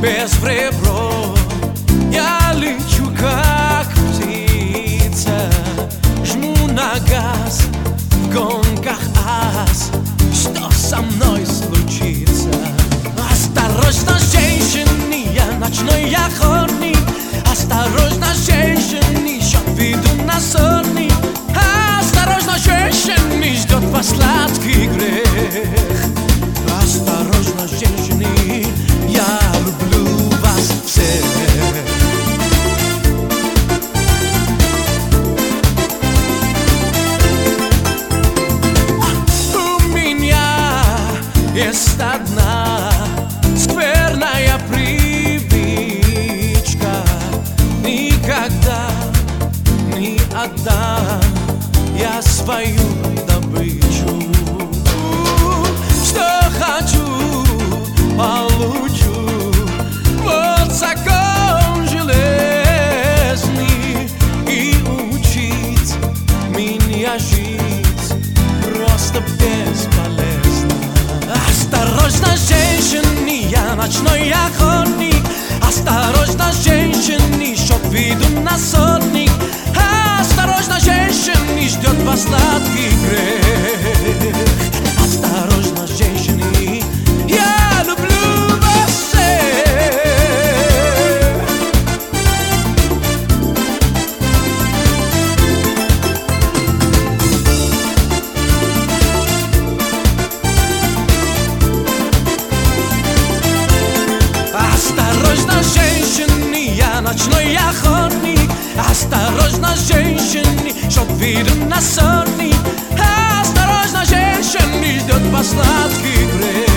без ребро. Я лечу, как птица, жму на газ, в гонках ас. Что со мной случится? Осторожно, женщины, я ночной охотник. Осторожно, женщины, счет веду на сотни. Осторожно, женщины, ждет вас сладкий грех. Осторожно, женщины, я люблю вас всех. У меня есть одна скверная привычка: никогда не отдам я свою добычу. Что хочу, получу. Вот закон железный, и учить меня жить просто бесполезно. Осторожно, женщины, я ночной охотник. Осторожно, женщины, счет веду на сотник. Осторожно, женщины, ждет вас сладкий грех. Осторожно, женщины, я люблю вас всех. Осторожно, женщины, я ночной охотник. Осторожно, женщины, счет веду на сотни. Осторожно, женщины, ждет вас сладкий грех.